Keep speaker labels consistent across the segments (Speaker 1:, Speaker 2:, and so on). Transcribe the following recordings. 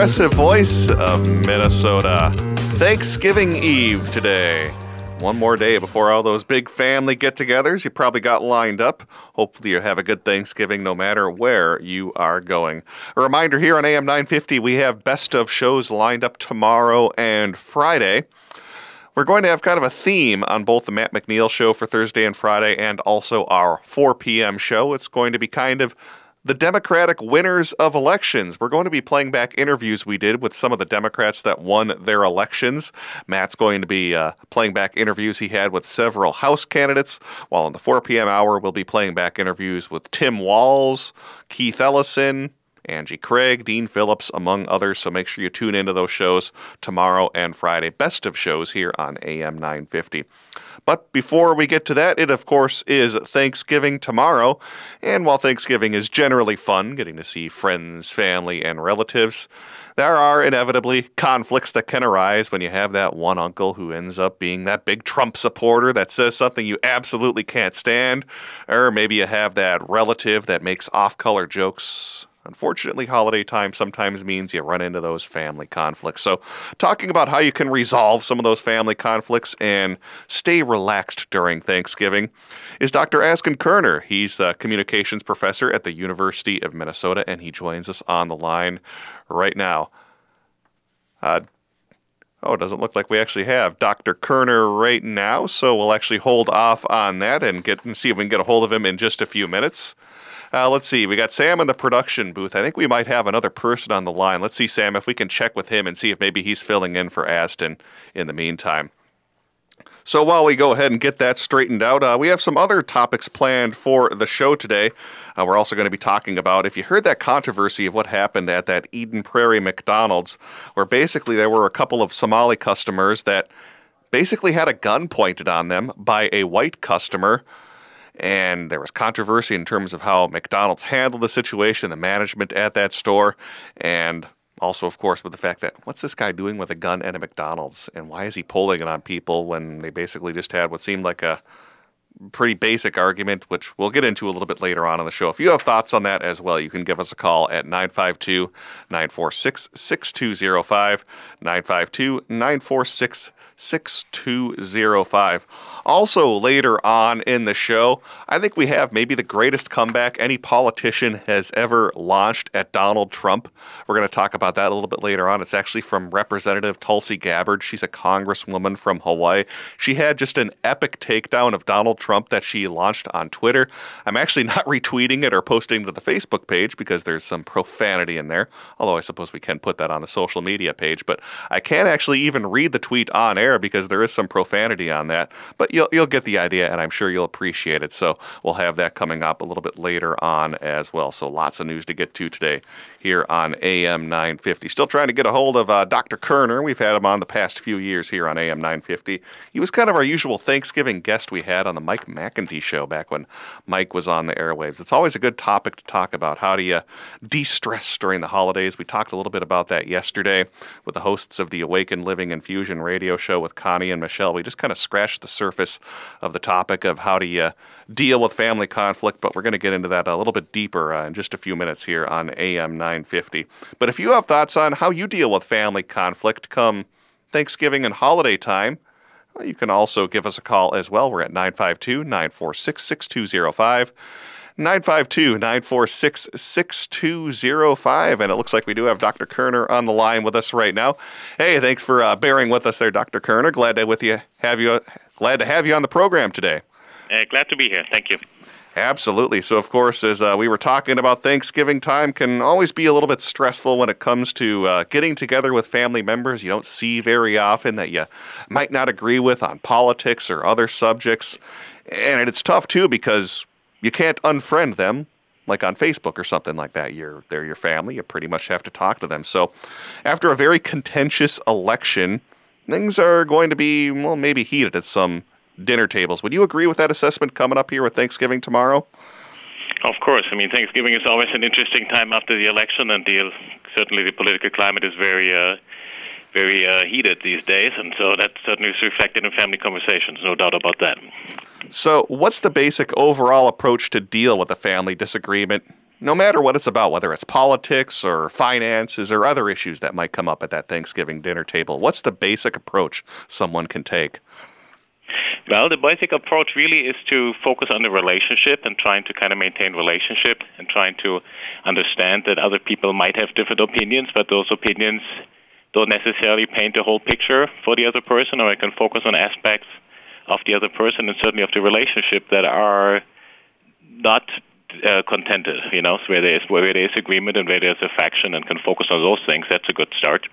Speaker 1: progressive voice of Minnesota. Thanksgiving Eve today. One more day before all those big family get-togethers you probably got lined up. Hopefully you have a good Thanksgiving no matter where you are going. A reminder here on AM 950, we have best of shows lined up tomorrow and Friday. We're going to have kind of a theme on both the Matt McNeil show for Thursday and Friday and also our 4 p.m. show. It's going to be kind of the Democratic winners of elections. We're going to be playing back interviews we did with some of the Democrats that won their elections. Matt's going to be playing back interviews he had with several House candidates, while in the 4 p.m. hour, we'll be playing back interviews with Tim Walz, Keith Ellison, Angie Craig, Dean Phillips, among others. So make sure you tune into those shows tomorrow and Friday. Best of shows here on AM 950. But before we get to that, it of course is Thanksgiving tomorrow. And while Thanksgiving is generally fun, getting to see friends, family, and relatives, there are inevitably conflicts that can arise when you have that one uncle who ends up being that big Trump supporter that says something you absolutely can't stand. Or maybe you have that relative that makes off-color jokes. Unfortunately, holiday time sometimes means you run into those family conflicts. So talking about how you can resolve some of those family conflicts and stay relaxed during Thanksgiving is Dr. Askin Kerner. He's the communications professor at the University of Minnesota, and he joins us on the line right now. It doesn't look like we actually have Dr. Kerner right now, so we'll actually hold off on that and see if we can get a hold of him in just a few minutes. Let's see. We got Sam in the production booth. I think we might have another person on the line. Let's see, Sam, if we can check with him and see if maybe he's filling in for Aston in the meantime. So while we go ahead and get that straightened out, we have some other topics planned for the show today. We're also going to be talking about, if you heard that controversy of what happened at that Eden Prairie McDonald's, where basically there were a couple of Somali customers that basically had a gun pointed on them by a white customer. And there was controversy in terms of how McDonald's handled the situation, the management at that store, and also, of course, with the fact that what's this guy doing with a gun at a McDonald's, and why is he pulling it on people when they basically just had what seemed like a pretty basic argument, which we'll get into a little bit later on in the show. If you have thoughts on that as well, you can give us a call at 952-946-6205, 952-946-6205. Also, later on in the show, I think we have maybe the greatest comeback any politician has ever launched at Donald Trump. We're going to talk about that a little bit later on. It's actually from Representative Tulsi Gabbard. She's a congresswoman from Hawaii. She had just an epic takedown of Donald Trump that she launched on Twitter. I'm actually not retweeting it or posting to the Facebook page because there's some profanity in there, although I suppose we can put that on the social media page. But I can't actually even read the tweet on air because there is some profanity on that. But you'll get the idea, and I'm sure you'll appreciate it. So we'll have that coming up a little bit later on as well. So lots of news to get to today here on AM 950. Still trying to get a hold of Dr. Kerner. We've had him on the past few years here on AM 950. He was kind of our usual Thanksgiving guest we had on the Mike McEntee show back when Mike was on the airwaves. It's always a good topic to talk about. How do you de-stress during the holidays? We talked a little bit about that yesterday with the hosts of the Awaken Living Infusion radio show with Connie and Michelle. We just kind of scratched the surface of the topic of how do you deal with family conflict, but we're going to get into that a little bit deeper in just a few minutes here on AM 950. But if you have thoughts on how you deal with family conflict come Thanksgiving and holiday time, well, you can also give us a call as well. We're at 952-946-6205, 952-946-6205, and it looks like we do have Dr. Kerner on the line with us right now. Hey, thanks for bearing with us there, Dr. Kerner. Glad to have you on the program today.
Speaker 2: Glad to be here. Thank you.
Speaker 1: Absolutely. So, of course, as we were talking about, Thanksgiving time can always be a little bit stressful when it comes to getting together with family members you don't see very often, that you might not agree with on politics or other subjects. And it's tough, too, because you can't unfriend them, like on Facebook or something like that. They're your family. You pretty much have to talk to them. So after a very contentious election, things are going to be, well, maybe heated at some dinner tables. Would you agree with that assessment coming up here with Thanksgiving tomorrow?
Speaker 2: Of course. I mean, Thanksgiving is always an interesting time after the election, and certainly the political climate is very heated these days, and so that certainly is reflected in family conversations, no doubt about that.
Speaker 1: So what's the basic overall approach to deal with a family disagreement no matter what it's about, whether it's politics or finances or other issues that might come up at that Thanksgiving dinner table? What's the basic approach someone can take?
Speaker 2: Well, the basic approach really is to focus on the relationship and trying to kind of maintain relationship and trying to understand that other people might have different opinions, but those opinions don't necessarily paint the whole picture for the other person, or I can focus on aspects of the other person and certainly of the relationship that are not contented, so where there is agreement and where there's affection, and can focus on those things. That's a good start.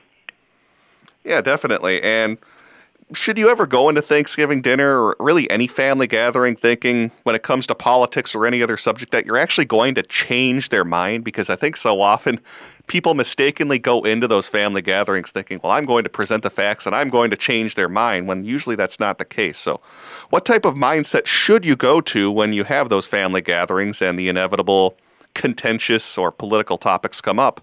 Speaker 1: Yeah, definitely. And should you ever go into Thanksgiving dinner or really any family gathering thinking when it comes to politics or any other subject that you're actually going to change their mind? Because I think so often people mistakenly go into those family gatherings thinking, well, I'm going to present the facts and I'm going to change their mind, when usually that's not the case. So what type of mindset should you go to when you have those family gatherings and the inevitable contentious or political topics come up?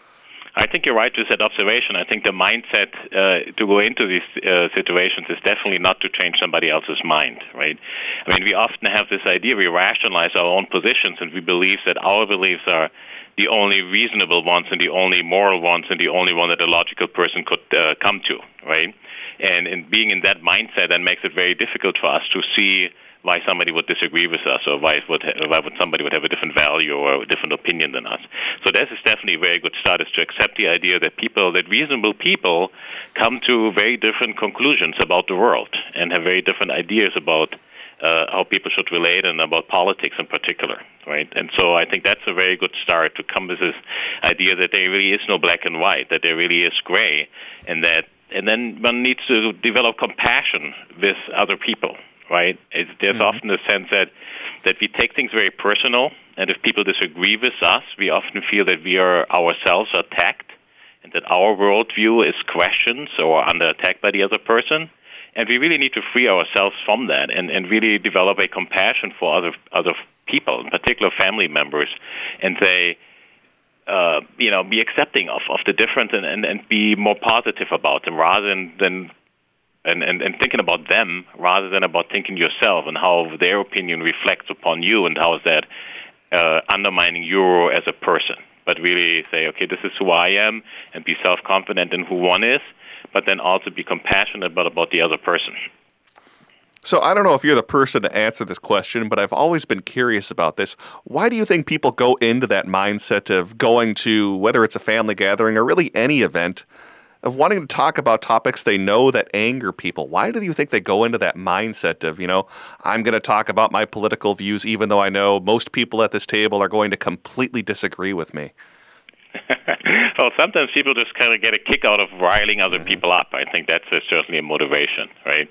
Speaker 2: I think you're right with that observation. I think the mindset to go into these situations is definitely not to change somebody else's mind, right? I mean, we often have this idea, we rationalize our own positions, and we believe that our beliefs are the only reasonable ones and the only moral ones and the only one that a logical person could come to, right? And in being in that mindset, that makes it very difficult for us to see why somebody would disagree with us, or why somebody would have a different value or a different opinion than us. So this is definitely a very good start, is to accept the idea that reasonable people come to very different conclusions about the world and have very different ideas about how people should relate and about politics in particular, right? And so I think that's a very good start, to come with this idea that there really is no black and white, that there really is gray, and then one needs to develop compassion with other people. Right? There's often a sense that we take things very personal, and if people disagree with us, we often feel that we are ourselves attacked, and that our worldview is questioned or under attack by the other person. And we really need to free ourselves from that and really develop a compassion for other people, in particular family members, and say, be accepting of the difference and be more positive about them rather than and thinking about them rather than about thinking yourself and how their opinion reflects upon you and how is that undermining you as a person. But really say, okay, this is who I am, and be self-confident in who one is, but then also be compassionate about the other person.
Speaker 1: So I don't know if you're the person to answer this question, but I've always been curious about this. Why do you think people go into that mindset of going to, whether it's a family gathering or really any event, of wanting to talk about topics they know that anger people? Why do you think they go into that mindset of, I'm going to talk about my political views even though I know most people at this table are going to completely disagree with me?
Speaker 2: Well, sometimes people just kind of get a kick out of riling other people up. I think that's certainly a motivation, right?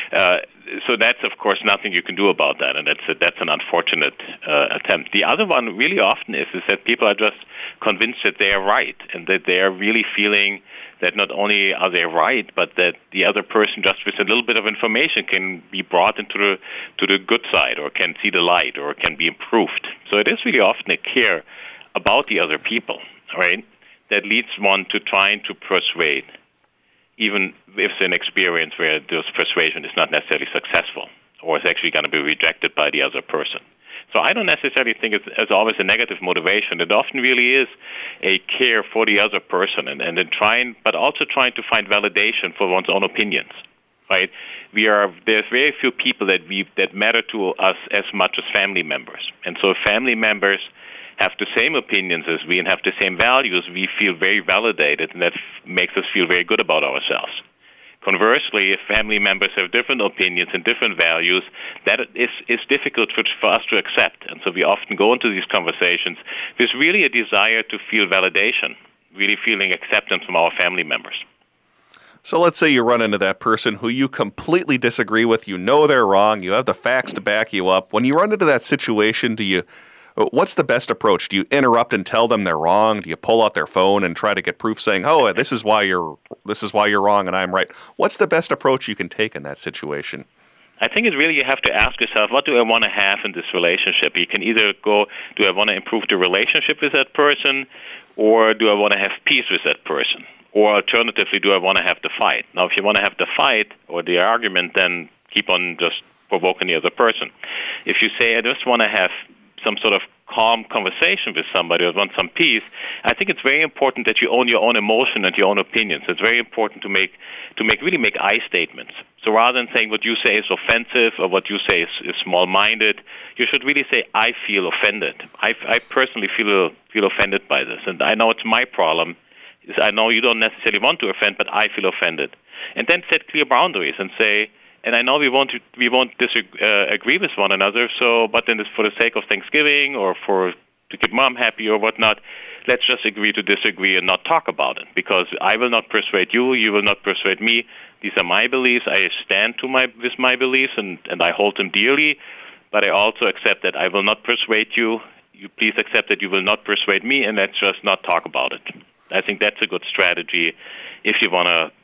Speaker 2: So that's, of course, nothing you can do about that, and that's an unfortunate attempt. The other one really often is that people are just convinced that they are right, and that they are really feeling that not only are they right, but that the other person, just with a little bit of information, can be brought into the good side, or can see the light, or can be improved. So it is really often a care about the other people, right, that leads one to trying to persuade, even if it's an experience where this persuasion is not necessarily successful, or is actually going to be rejected by the other person. So I don't necessarily think it's always a negative motivation. It often really is a care for the other person, and then but also trying to find validation for one's own opinions. Right? There's very few people that matter to us as much as family members, and so if family members have the same opinions as we and have the same values, we feel very validated, and that makes us feel very good about ourselves. Conversely, if family members have different opinions and different values, that is difficult for us to accept. And so we often go into these conversations with really a desire to feel validation, really feeling acceptance from our family members.
Speaker 1: So let's say you run into that person who you completely disagree with, you know they're wrong, you have the facts to back you up. When you run into that situation, what's the best approach? Do you interrupt and tell them they're wrong? Do you pull out their phone and try to get proof saying, "Oh, this is why you're wrong and I'm right"? What's the best approach you can take in that situation?
Speaker 2: I think it's really you have to ask yourself, what do I want to have in this relationship? You can either go, do I want to improve the relationship with that person, or do I want to have peace with that person? Or alternatively, do I want to have the fight? Now, if you want to have the fight or the argument, then keep on just provoking the other person. If you say, I just want to have some sort of calm conversation with somebody or want some peace, I think it's very important that you own your own emotion and your own opinions. It's very important to really make I statements. So rather than saying what you say is offensive or what you say is small-minded, you should really say, I feel offended. I personally feel offended by this. And I know it's my problem. I know you don't necessarily want to offend, but I feel offended. And then set clear boundaries and say, and I know we won't agree with one another. So, but then for the sake of Thanksgiving or to keep Mom happy or whatnot, let's just agree to disagree and not talk about it. Because I will not persuade you. You will not persuade me. These are my beliefs. I stand with my beliefs, and I hold them dearly. But I also accept that I will not persuade you. You please accept that you will not persuade me, and let's just not talk about it. I think that's a good strategy if you want to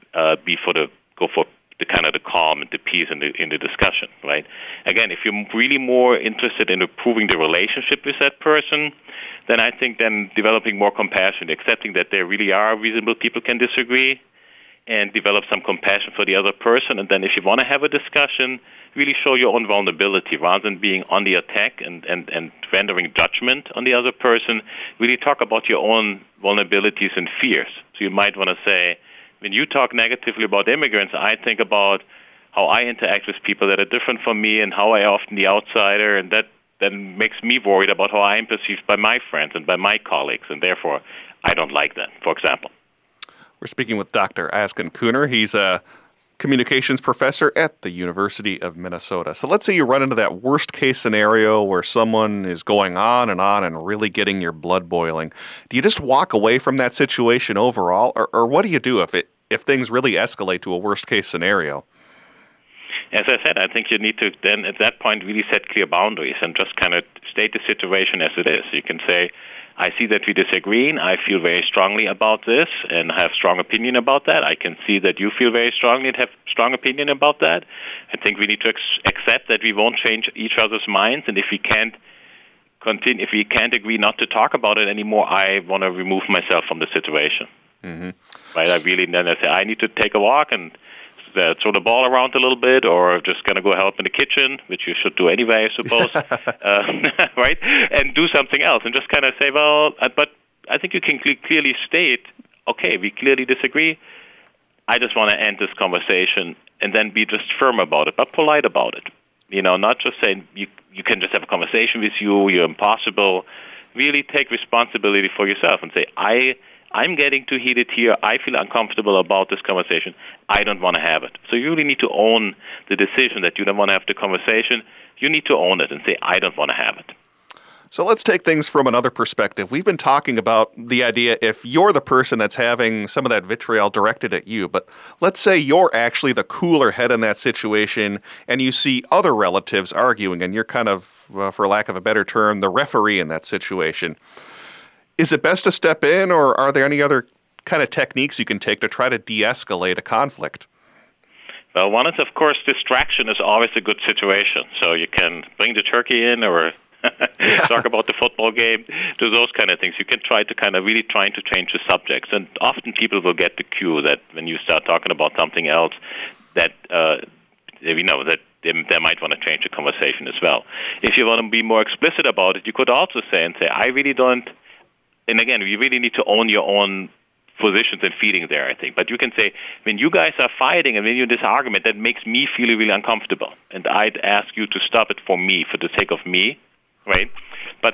Speaker 2: go for the kind of the calm and the peace in the discussion, right? Again, if you're really more interested in improving the relationship with that person, then I think then developing more compassion, accepting that there really are reasonable people can disagree, and develop some compassion for the other person. And then if you want to have a discussion, really show your own vulnerability rather than being on the attack and rendering judgment on the other person. Really talk about your own vulnerabilities and fears. So you might want to say, when you talk negatively about immigrants, I think about how I interact with people that are different from me and how I often the outsider, and that then makes me worried about how I am perceived by my friends and by my colleagues, and therefore I don't like that, for example.
Speaker 1: We're speaking with Dr. Askin Kuhner. He's a communications professor at the University of Minnesota. So let's say you run into that worst-case scenario where someone is going on and really getting your blood boiling. Do you just walk away from that situation overall, or what do you do if things really escalate to a worst-case scenario?
Speaker 2: As I said, I think you need to then at that point really set clear boundaries and just kind of state the situation as it is. You can say, I see that we disagree, and I feel very strongly about this and have strong opinion about that. I can see that you feel very strongly and have strong opinion about that. I think we need to accept that we won't change each other's minds, and if we can't agree not to talk about it anymore, I want to remove myself from the situation. Mm-hmm. Right? I say I need to take a walk and throw the ball around a little bit, or just going to go help in the kitchen, which you should do anyway, I suppose, right? And do something else, and just kind of say, well, but I think you can clearly state, okay, we clearly disagree. I just want to end this conversation, and then be just firm about it, but polite about it. Not just saying you can just have a conversation with you're impossible. Really take responsibility for yourself and say, I'm getting too heated here. I feel uncomfortable about this conversation. I don't want to have it. So you really need to own the decision that you don't want to have the conversation. You need to own it and say, I don't want to have it.
Speaker 1: So let's take things from another perspective. We've been talking about the idea if you're the person that's having some of that vitriol directed at you, but let's say you're actually the cooler head in that situation and you see other relatives arguing and you're kind of, for lack of a better term, the referee in that situation. Is it best to step in, or are there any other kind of techniques you can take to try to de-escalate a conflict?
Speaker 2: Well, one is, of course, distraction is always a good situation. So you can bring the turkey in or talk about the football game, do those kind of things. You can try to kind of really trying to change the subjects. And often people will get the cue that when you start talking about something else, that that they might want to change the conversation as well. If you want to be more explicit about it, you could also say, I really don't. And again, you really need to own your own positions and feelings there, I think. But you can say, when you guys are fighting and when you're in this argument, that makes me feel really uncomfortable. And I'd ask you to stop it for me, for the sake of me, right? But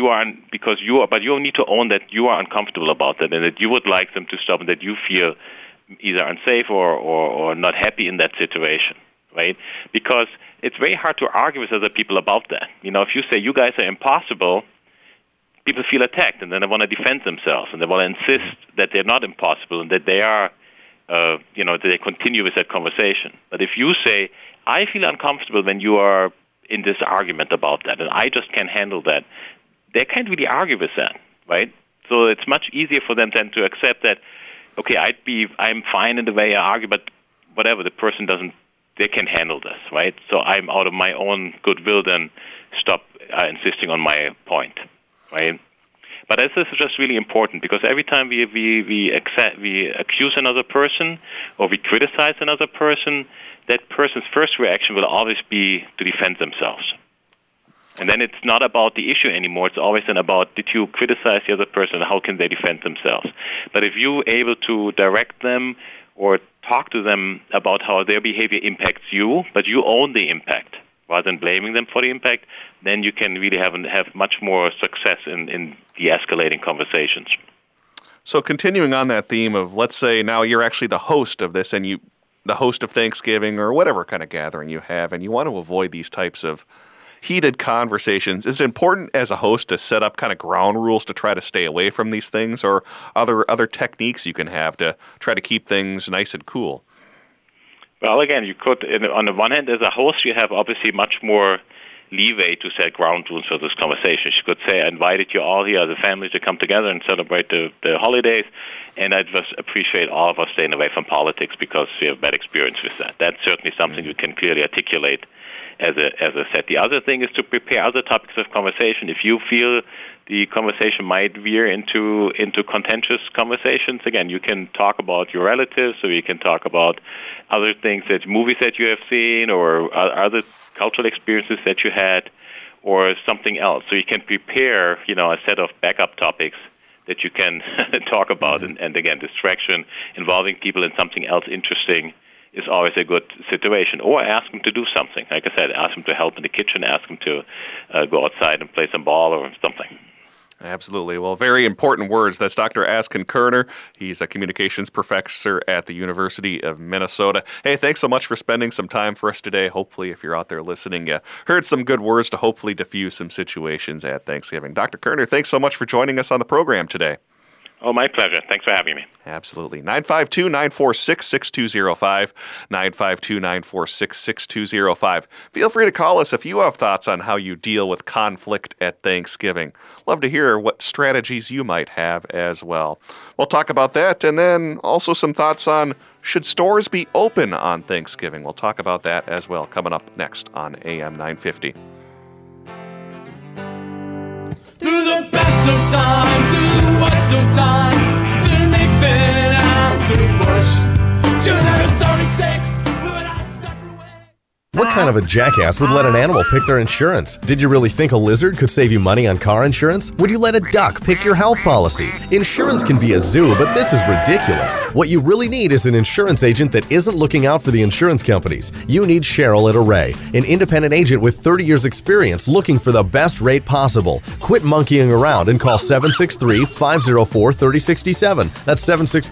Speaker 2: but you need to own that you are uncomfortable about that and that you would like them to stop and that you feel either unsafe or not happy in that situation, right? Because it's very hard to argue with other people about that. If you say, you guys are impossible, people feel attacked, and then they want to defend themselves, and they want to insist that they're not impossible and that they are, that they continue with that conversation. But if you say, I feel uncomfortable when you are in this argument about that, and I just can't handle that, they can't really argue with that, right? So it's much easier for them then to accept that, okay, I'm fine in the way I argue, but whatever, the person they can handle this, right? So I'm out of my own goodwill then stop insisting on my point. Right? But this is just really important because every time we accuse another person or we criticize another person, that person's first reaction will always be to defend themselves. And then it's not about the issue anymore. It's always then about, did you criticize the other person? How can they defend themselves? But if you're able to direct them or talk to them about how their behavior impacts you, but you own the impact rather than blaming them for the impact, then you can really have much more success in de-escalating conversations.
Speaker 1: So continuing on that theme of, let's say now you're actually the host of this, and the host of Thanksgiving or whatever kind of gathering you have, and you want to avoid these types of heated conversations. Is it important as a host to set up kind of ground rules to try to stay away from these things, or other techniques you can have to try to keep things nice and cool?
Speaker 2: Well, again, you could, on the one hand, as a host, you have obviously much more leeway to set ground rules for this conversation. You could say, I invited you all here as a family to come together and celebrate the holidays, and I just appreciate all of us staying away from politics because we have bad experience with that. That's certainly something you can clearly articulate as a set. The other thing is to prepare other topics of conversation. If you feel the conversation might veer into contentious conversations, again, you can talk about your relatives, or you can talk about other things, movies that you have seen, or other cultural experiences that you had, or something else. So you can prepare, a set of backup topics that you can talk about. And again, distraction involving people in something else interesting is always a good situation. Or ask them to do something. Like I said, ask them to help in the kitchen, ask them to go outside and play some ball or something.
Speaker 1: Absolutely. Well, very important words. That's Dr. Askin Kerner. He's a communications professor at the University of Minnesota. Hey, thanks so much for spending some time for us today. Hopefully, if you're out there listening, you heard some good words to hopefully diffuse some situations at Thanksgiving. Dr. Kerner, thanks so much for joining us on the program today.
Speaker 2: Oh, my pleasure. Thanks for having me.
Speaker 1: Absolutely. 952-946-6205, 952-946-6205. Feel free to call us if you have thoughts on how you deal with conflict at Thanksgiving. Love to hear what strategies you might have as well. We'll talk about that, and then also some thoughts on, should stores be open on Thanksgiving? We'll talk about that as well, coming up next on AM 950.
Speaker 3: Through the best of times, through the worst of times, through Nixon and through Bush, 236, we went our separate ways.
Speaker 4: What kind of a jackass would let an animal pick their insurance? Did you really think a lizard could save you money on car insurance? Would you let a duck pick your health policy? Insurance can be a zoo, but this is ridiculous. What you really need is an insurance agent that isn't looking out for the insurance companies. You need Cheryl at Array, an independent agent with 30 years experience looking for the best rate possible. Quit monkeying around and call 763-504-3067. That's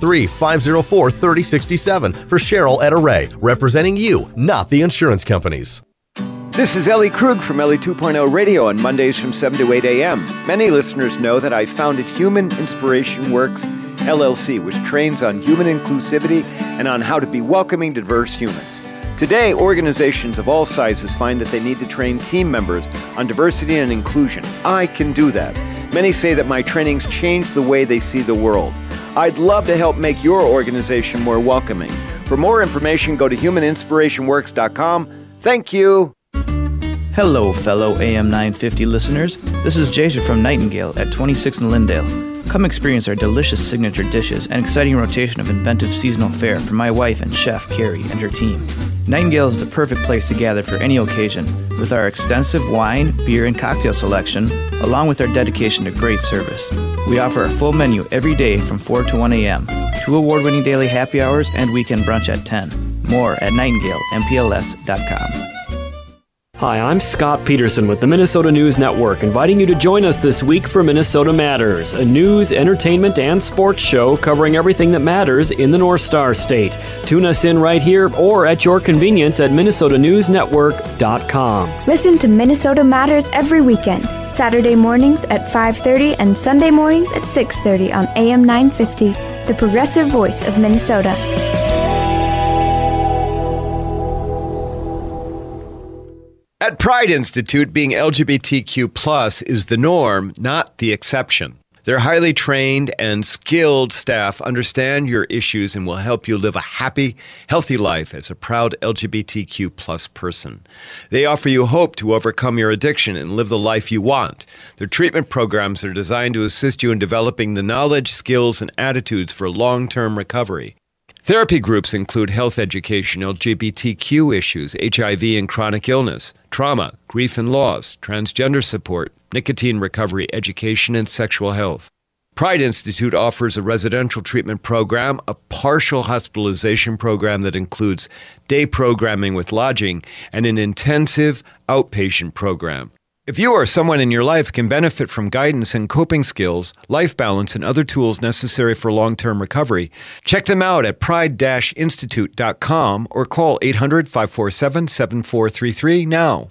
Speaker 4: 763-504-3067 for Cheryl at Array, representing you, not the insurance companies.
Speaker 5: This is Ellie Krug from Ellie 2.0 Radio on Mondays from 7 to 8 a.m. Many listeners know that I founded Human Inspiration Works, LLC, which trains on human inclusivity and on how to be welcoming to diverse humans. Today, organizations of all sizes find that they need to train team members on diversity and inclusion. I can do that. Many say that my trainings change the way they see the world. I'd love to help make your organization more welcoming. For more information, go to humaninspirationworks.com. Thank you.
Speaker 6: Hello, fellow AM 950 listeners. This is Jason from Nightingale at 26 in Lindale. Come experience our delicious signature dishes and exciting rotation of inventive seasonal fare from my wife and chef, Carrie, and her team. Nightingale is the perfect place to gather for any occasion, with our extensive wine, beer, and cocktail selection, along with our dedication to great service. We offer a full menu every day from 4 to 1 a.m., 2 award-winning daily happy hours, and weekend brunch at 10. More at nightingalempls.com.
Speaker 7: Hi, I'm Scott Peterson with the Minnesota News Network, inviting you to join us this week for Minnesota Matters, a news, entertainment, and sports show covering everything that matters in the North Star State. Tune us in right here or at your convenience at minnesotanewsnetwork.com.
Speaker 8: Listen to Minnesota Matters every weekend, Saturday mornings at 5:30 and Sunday mornings at 6:30 on AM 950, the progressive voice of Minnesota.
Speaker 9: At Pride Institute, being LGBTQ+ is the norm, not the exception. Their highly trained and skilled staff understand your issues and will help you live a happy, healthy life as a proud LGBTQ+ person. They offer you hope to overcome your addiction and live the life you want. Their treatment programs are designed to assist you in developing the knowledge, skills, and attitudes for long-term recovery. Therapy groups include health education, LGBTQ issues, HIV and chronic illness, trauma, grief and loss, transgender support, nicotine recovery, education, and sexual health. Pride Institute offers a residential treatment program, a partial hospitalization program that includes day programming with lodging, and an intensive outpatient program. If you or someone in your life can benefit from guidance and coping skills, life balance, and other tools necessary for long-term recovery, check them out at pride-institute.com or call 800-547-7433 now.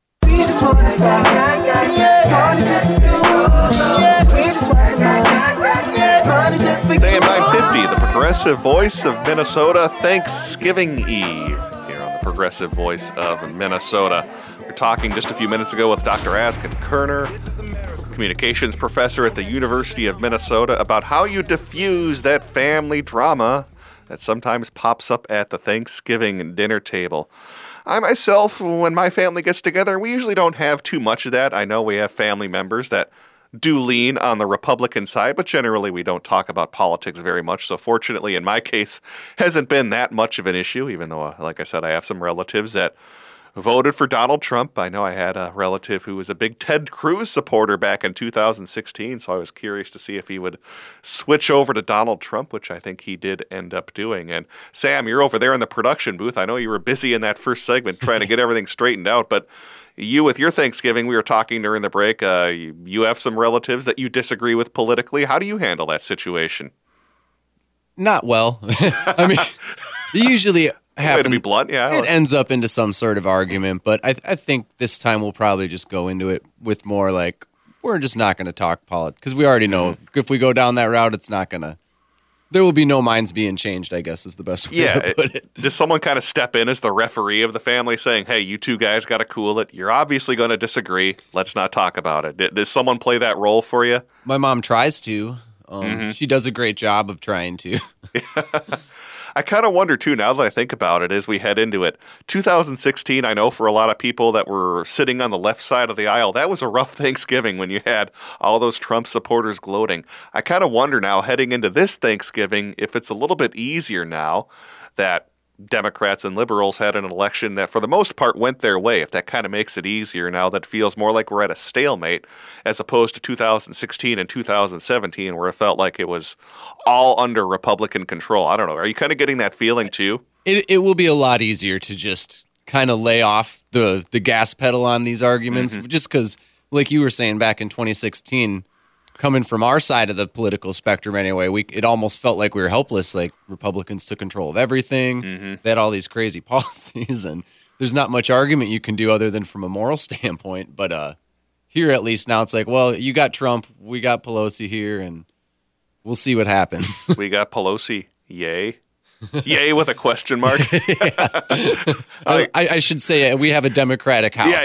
Speaker 1: AM 950, the progressive voice of Minnesota, Thanksgiving Eve, here on the progressive voice of Minnesota. We were talking just a few minutes ago with Dr. Askin Kerner, communications professor at the University of Minnesota, about how you diffuse that family drama that sometimes pops up at the Thanksgiving dinner table. I myself, when my family gets together, we usually don't have too much of that. I know we have family members that do lean on the Republican side, but generally we don't talk about politics very much. So fortunately, in my case, hasn't been that much of an issue, even though, like I said, I have some relatives that voted for Donald Trump. I know I had a relative who was a big Ted Cruz supporter back in 2016, so I was curious to see if he would switch over to Donald Trump, which I think he did end up doing. And Sam, you're over there in the production booth. I know you were busy in that first segment trying to get everything straightened out, but you, with your Thanksgiving, we were talking during the break, you have some relatives that you disagree with politically. How do you handle that situation?
Speaker 10: Not well. I mean, usually happens.
Speaker 1: To be blunt, yeah.
Speaker 10: It ends up into some sort of argument, but I think this time we'll probably just go into it with more like, we're just not going to talk politics, because we already know if we go down that route, it's not going to, there will be no minds being changed, I guess is the best way to put it.
Speaker 1: Does someone kind of step in as the referee of the family saying, hey, you two guys got to cool it. You're obviously going to disagree. Let's not talk about it. Does someone play that role for you?
Speaker 10: My mom tries to. She does a great job of trying to.
Speaker 1: I kind of wonder, too, now that I think about it, as we head into it. 2016, I know for a lot of people that were sitting on the left side of the aisle, that was a rough Thanksgiving when you had all those Trump supporters gloating. I kind of wonder now, heading into this Thanksgiving, if it's a little bit easier now that Democrats and liberals had an election that for the most part went their way, if that kind of makes it easier now, that feels more like we're at a stalemate as opposed to 2016 and 2017 where it felt like it was all under Republican control. I don't know. Are you kind of getting that feeling too?
Speaker 10: It will be a lot easier to just kind of lay off the gas pedal on these arguments, just because, like you were saying back in 2016, coming from our side of the political spectrum anyway, it almost felt like we were helpless. Like Republicans took control of everything. They had all these crazy policies, and there's not much argument you can do other than from a moral standpoint. But here, at least now, it's like, well, you got Trump, we got Pelosi here, and we'll see what happens.
Speaker 1: We got Pelosi, yay. Yay with a question mark.
Speaker 10: I should say we have a Democratic House.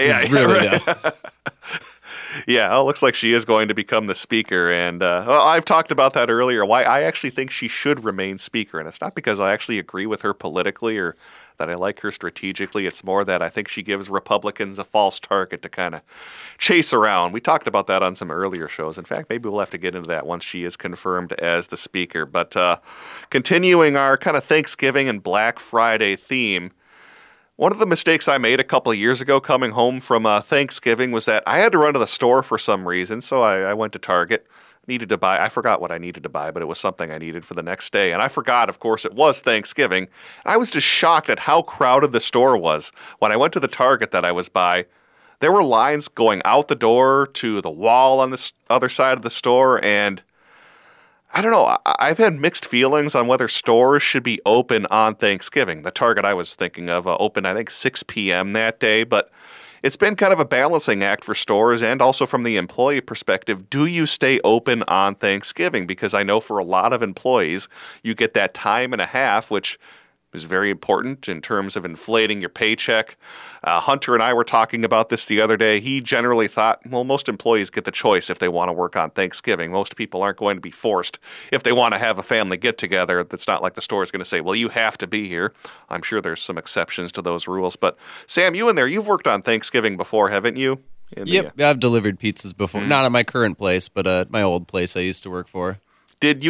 Speaker 1: Yeah, it looks like she is going to become the speaker. And I've talked about that earlier, why I actually think she should remain speaker. And it's not because I actually agree with her politically or that I like her strategically. It's more that I think she gives Republicans a false target to kind of chase around. We talked about that on some earlier shows. In fact, maybe we'll have to get into that once she is confirmed as the speaker. But continuing our kind of Thanksgiving and Black Friday theme, one of the mistakes I made a couple of years ago coming home from Thanksgiving was that I had to run to the store for some reason, so I went to Target. Needed to buy, I forgot what I needed to buy, but it was something I needed for the next day. And I forgot, of course, it was Thanksgiving. I was just shocked at how crowded the store was. When I went to the Target that I was by, there were lines going out the door to the wall on the other side of the store, and I don't know, I've had mixed feelings on whether stores should be open on Thanksgiving. The Target I was thinking of opened, I think, 6 p.m. that day, but it's been kind of a balancing act for stores and also from the employee perspective. Do you stay open on Thanksgiving? Because I know for a lot of employees, you get that time and a half, which is very important in terms of inflating your paycheck. Hunter and I were talking about this the other day. He generally thought, well, most employees get the choice if they want to work on Thanksgiving. Most people aren't going to be forced if they want to have a family get-together. That's not like the store is going to say, well, you have to be here. I'm sure there's some exceptions to those rules. But Sam, you in there, you've worked on Thanksgiving before, haven't you?
Speaker 10: Yep, I've delivered pizzas before. Not at my current place, but at my old place I used to work for.
Speaker 1: Did you get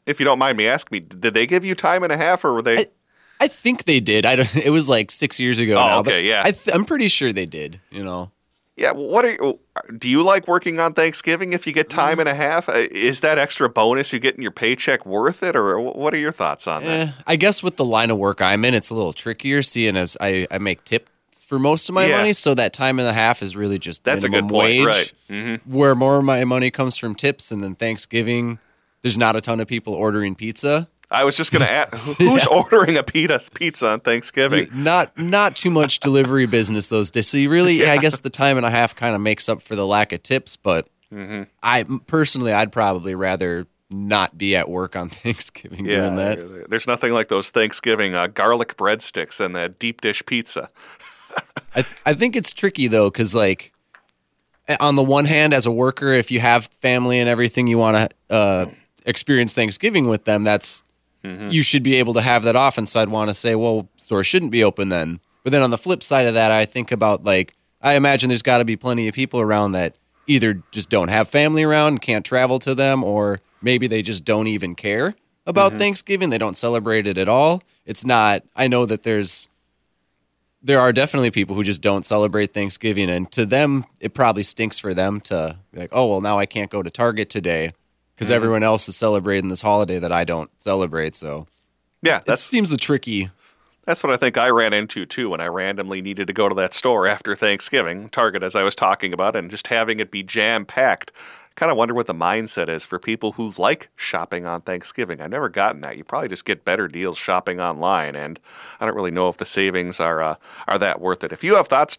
Speaker 1: if you don't mind me asking me, did they give you time and a half, or were they?
Speaker 10: I think they did. It was like 6 years ago now.
Speaker 1: Okay, yeah.
Speaker 10: I'm pretty sure they did. You know.
Speaker 1: Yeah. Do you like working on Thanksgiving if you get time and a half? Is that extra bonus you get in your paycheck worth it, or what are your thoughts on that?
Speaker 10: I guess with the line of work I'm in, it's a little trickier, seeing as I make tips for most of my money, so that time and a half is really just
Speaker 1: that's
Speaker 10: minimum
Speaker 1: a good point,
Speaker 10: wage,
Speaker 1: right? Mm-hmm.
Speaker 10: Where more of my money comes from tips, and then Thanksgiving, there's not a ton of people ordering pizza.
Speaker 1: I was just going to ask, who's ordering a pizza on Thanksgiving?
Speaker 10: Not too much delivery business those days. So you really, I guess the time and a half kind of makes up for the lack of tips. But I'd probably rather not be at work on Thanksgiving doing that.
Speaker 1: There's nothing like those Thanksgiving garlic breadsticks and that deep dish pizza.
Speaker 10: I think it's tricky though, because like on the one hand, as a worker, if you have family and everything, you want to experience Thanksgiving with them. That's you should be able to have that off. And so I'd want to say, well, stores shouldn't be open then. But then on the flip side of that, I think about like, I imagine there's got to be plenty of people around that either just don't have family around, can't travel to them, or maybe they just don't even care about Thanksgiving. They don't celebrate it at all. It's not, I know that there are definitely people who just don't celebrate Thanksgiving, and to them, it probably stinks for them to be like, oh, well, now I can't go to Target today because everyone else is celebrating this holiday that I don't celebrate. So,
Speaker 1: yeah,
Speaker 10: that seems a tricky.
Speaker 1: That's what I think I ran into, too, when I randomly needed to go to that store after Thanksgiving, Target, as I was talking about, and just having it be jam-packed. Kind of wonder what the mindset is for people who like shopping on Thanksgiving. I've never gotten that. You probably just get better deals shopping online, and I don't really know if the savings are that worth it. If you have thoughts,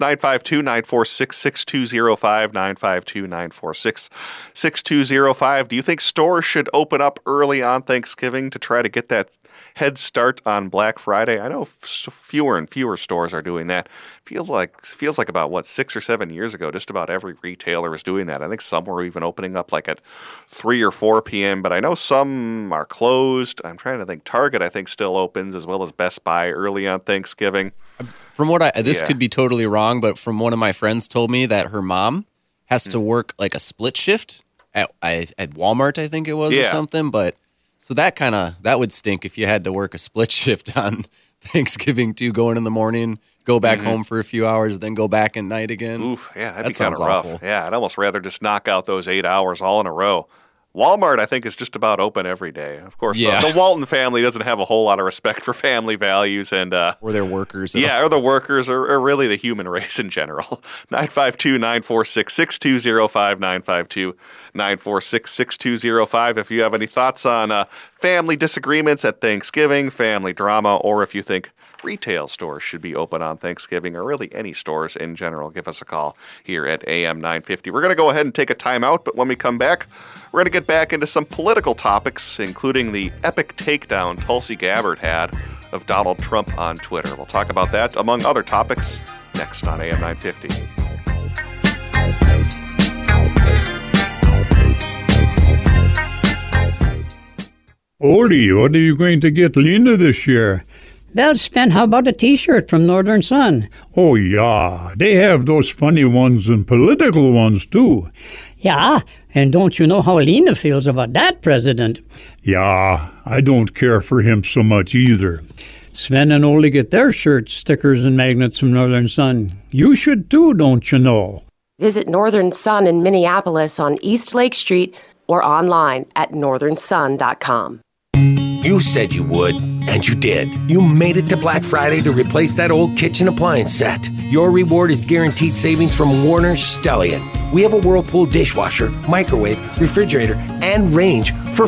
Speaker 1: 952-946-6205, 952-946-6205. Do you think stores should open up early on Thanksgiving to try to get that head start on Black Friday? I know fewer and fewer stores are doing that. Feels like about 6 or 7 years ago, just about every retailer was doing that. I think some were even opening up like at 3 or 4 p.m., but I know some are closed. I'm trying to think. Target, I think, still opens, as well as Best Buy early on Thanksgiving.
Speaker 10: From what this could be totally wrong, but from one of my friends told me that her mom has to work like a split shift at Walmart, I think it was, or something, but so that would stink if you had to work a split shift on Thanksgiving too, going in the morning, go back home for a few hours, then go back at night again.
Speaker 1: Oof, yeah, that'd
Speaker 10: that
Speaker 1: be kind of rough.
Speaker 10: Awful.
Speaker 1: Yeah, I'd almost rather just knock out those 8 hours all in a row. Walmart, I think, is just about open every day. Of course, the Walton family doesn't have a whole lot of respect for family values and
Speaker 10: or their workers.
Speaker 1: Yeah, or the workers, or really the human race in general. 952-946-6205, 952-946-6205. If you have any thoughts on family disagreements at Thanksgiving, family drama, or if you think retail stores should be open on Thanksgiving, or really any stores in general, give us a call here at AM 950. We're going to go ahead and take a timeout, but when we come back, we're going to get back into some political topics, including the epic takedown Tulsi Gabbard had of Donald Trump on Twitter. We'll talk about that, among other topics, next on AM 950.
Speaker 11: Odie, what are you going to get Lena this year?
Speaker 12: Well, Sven, how about a T-shirt from Northern Sun?
Speaker 11: Oh, yeah. They have those funny ones and political ones, too.
Speaker 12: Yeah, and don't you know how Lena feels about that president?
Speaker 11: Yeah, I don't care for him so much either.
Speaker 12: Sven and Ole get their shirts, stickers, and magnets from Northern Sun. You should too, don't you know?
Speaker 13: Visit Northern Sun in Minneapolis on East Lake Street or online at northernsun.com.
Speaker 14: You said you would, and you did. You made it to Black Friday to replace that old kitchen appliance set. Your reward is guaranteed savings from Warner Stellian. We have a Whirlpool dishwasher, microwave, refrigerator, and range for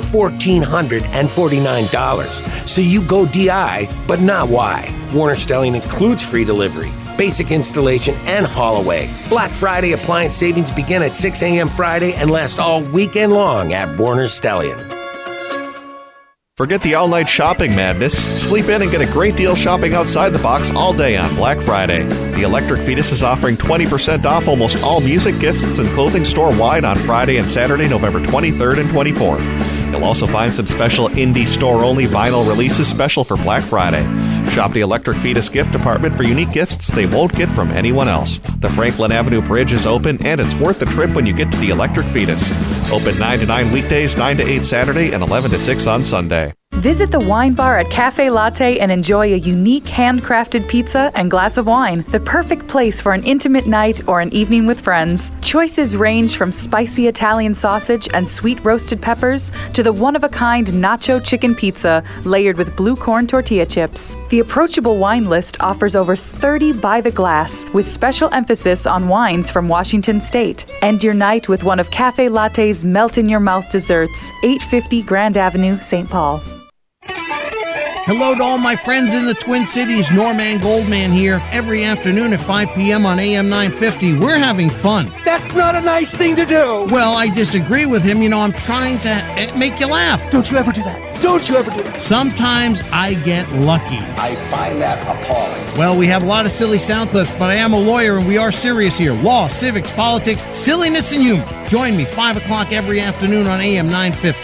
Speaker 14: $1,449. So you go DI, but not Y. Warner Stellian includes free delivery, basic installation, and haul away. Black Friday appliance savings begin at 6 a.m. Friday and last all weekend long at Warner Stellian.
Speaker 1: Forget the all-night shopping madness. Sleep in and get a great deal shopping outside the box all day on Black Friday. The Electric Fetus is offering 20% off almost all music, gifts, and clothing store-wide on Friday and Saturday, November 23rd and 24th. You'll also find some special indie store-only vinyl releases special for Black Friday. Shop the Electric Fetus gift department for unique gifts they won't get from anyone else. The Franklin Avenue Bridge is open, and it's worth the trip when you get to the Electric Fetus. Open 9 to 9 weekdays, 9 to 8 Saturday, and 11 to 6 on Sunday.
Speaker 15: Visit the wine bar at Cafe Latte and enjoy a unique handcrafted pizza and glass of wine. The perfect place for an intimate night or an evening with friends. Choices range from spicy Italian sausage and sweet roasted peppers to the one-of-a-kind nacho chicken pizza layered with blue corn tortilla chips. The approachable wine list offers over 30 by the glass with special emphasis on wines from Washington State. End your night with one of Cafe Latte's melt-in-your-mouth desserts. 850 Grand Avenue, St. Paul.
Speaker 16: Hello to all my friends in the Twin Cities. Norman Goldman here. Every afternoon at 5 p.m. on AM 950. We're having fun.
Speaker 17: That's not a nice thing to do.
Speaker 16: Well, I disagree with him. You know, I'm trying to make you laugh.
Speaker 17: Don't you ever do that. Don't you ever do that.
Speaker 16: Sometimes I get lucky.
Speaker 18: I find that appalling.
Speaker 16: Well, we have a lot of silly sound clips, but I am a lawyer and we are serious here. Law, civics, politics, silliness, and humor. Join me 5 o'clock every afternoon on AM 950.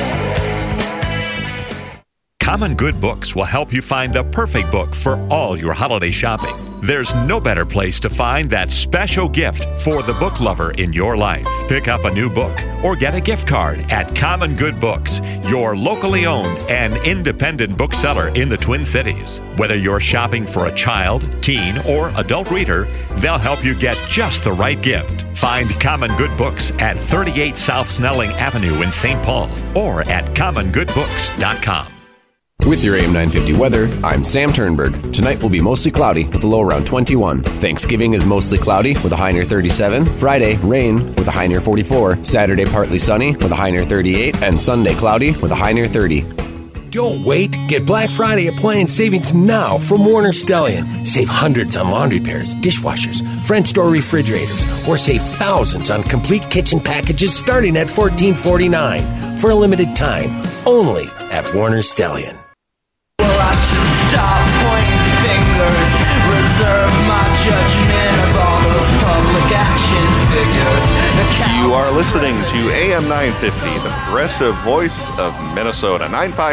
Speaker 19: Common Good Books will help you find the perfect book for all your holiday shopping. There's no better place to find that special gift for the book lover in your life. Pick up a new book or get a gift card at Common Good Books, your locally owned and independent bookseller in the Twin Cities. Whether you're shopping for a child, teen, or adult reader, they'll help you get just the right gift. Find Common Good Books at 38 South Snelling Avenue in St. Paul or at commongoodbooks.com.
Speaker 20: With your AM 950 weather, I'm Sam Turnberg. Tonight will be mostly cloudy with a low around 21. Thanksgiving is mostly cloudy with a high near 37. Friday, rain with a high near 44. Saturday, partly sunny with a high near 38. And Sunday, cloudy with a high near 30.
Speaker 14: Don't wait. Get Black Friday appliance savings now from Warner Stellian. Save hundreds on laundry pairs, dishwashers, French door refrigerators, or save thousands on complete kitchen packages starting at $14.49 for a limited time only at Warner Stellian.
Speaker 3: Well, I should stop pointing fingers, reserve my judgment of all those public action figures.
Speaker 1: You are listening to AM 950, the progressive voice of Minnesota.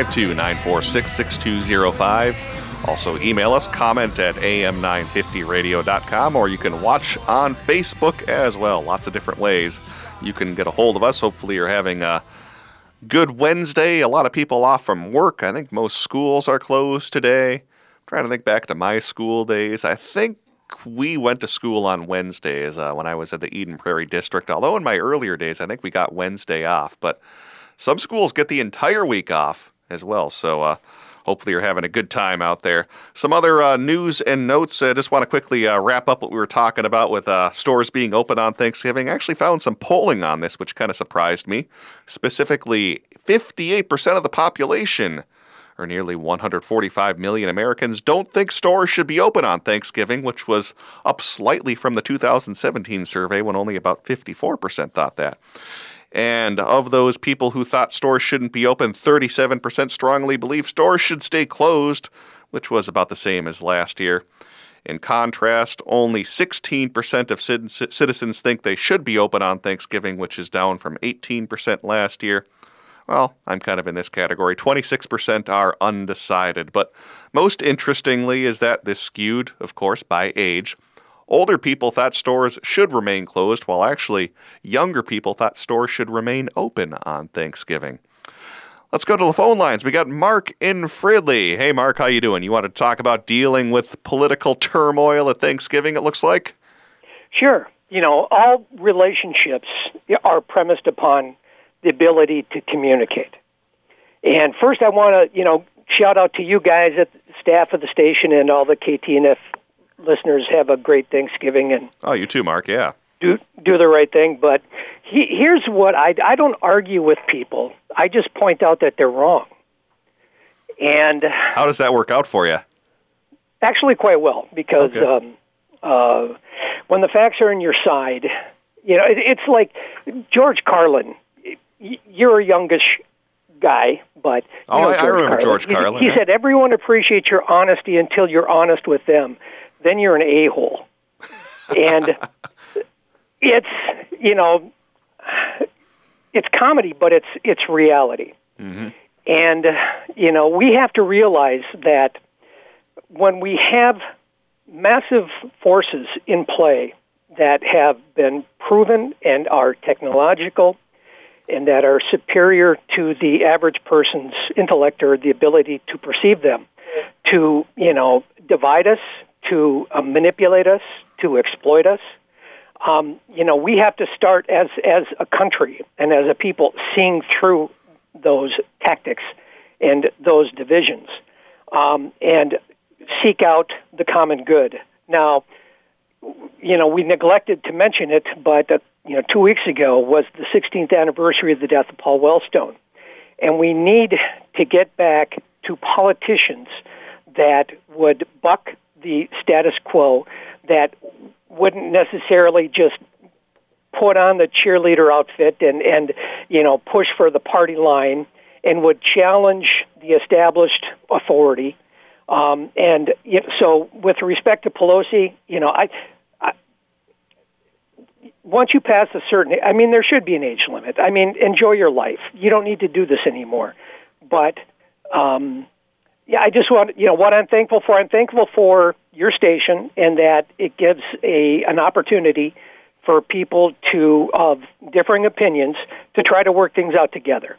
Speaker 1: 952-946-6205. Also email us, comment at am950radio.com, or you can watch on Facebook as well. Lots of different ways you can get a hold of us. Hopefully you're having a good Wednesday. A lot of people off from work. I think most schools are closed today. I'm trying to think back to my school days. I think we went to school on Wednesdays when I was at the Eden Prairie District. Although in my earlier days, I think we got Wednesday off. But some schools get the entire week off as well. So hopefully you're having a good time out there. Some other news and notes. I just want to quickly wrap up what we were talking about with stores being open on Thanksgiving. I actually found some polling on this, which kind of surprised me. Specifically, 58% of the population, or nearly 145 million Americans, don't think stores should be open on Thanksgiving, which was up slightly from the 2017 survey when only about 54% thought that. And of those people who thought stores shouldn't be open, 37% strongly believe stores should stay closed, which was about the same as last year. In contrast, only 16% of citizens think they should be open on Thanksgiving, which is down from 18% last year. Well, I'm kind of in this category. 26% are undecided. But most interestingly is that this skewed, of course, by age. Older people thought stores should remain closed, while actually younger people thought stores should remain open on Thanksgiving. Let's go to the phone lines. We got Mark in Fridley. Hey, Mark, how you doing? You want to talk about dealing with political turmoil at Thanksgiving, it looks like?
Speaker 21: Sure. You know, all relationships are premised upon the ability to communicate. And first I want to, shout out to you guys at the staff of the station and all the KTNF listeners. Have a great Thanksgiving. And
Speaker 1: oh, you too, Mark, yeah.
Speaker 21: Do the right thing. But here's what I don't argue with people. I just point out that they're wrong. And
Speaker 1: how does that work out for you?
Speaker 21: Actually quite well, because
Speaker 1: okay.
Speaker 21: When the facts are on your side, it's like George Carlin. You're a youngish guy, but
Speaker 1: I remember George Carlin.
Speaker 21: He said, everyone appreciates your honesty until you're honest with them. Then you're an a-hole. And it's, it's comedy, but it's reality.
Speaker 1: Mm-hmm.
Speaker 21: And, we have to realize that when we have massive forces in play that have been proven and are technological and that are superior to the average person's intellect or the ability to perceive them, to, divide us, to manipulate us, to exploit us, we have to start as a country and as a people seeing through those tactics and those divisions and seek out the common good. Now, we neglected to mention it, but 2 weeks ago was the 16th anniversary of the death of Paul Wellstone. And we need to get back to politicians that would buck the status quo, that wouldn't necessarily just put on the cheerleader outfit and push for the party line, and would challenge the established authority. So with respect to Pelosi, once you pass a certain, there should be an age limit. Enjoy your life. You don't need to do this anymore. But, I just want, what I'm thankful for. I'm thankful for your station and that it gives an opportunity for people of differing opinions to try to work things out together.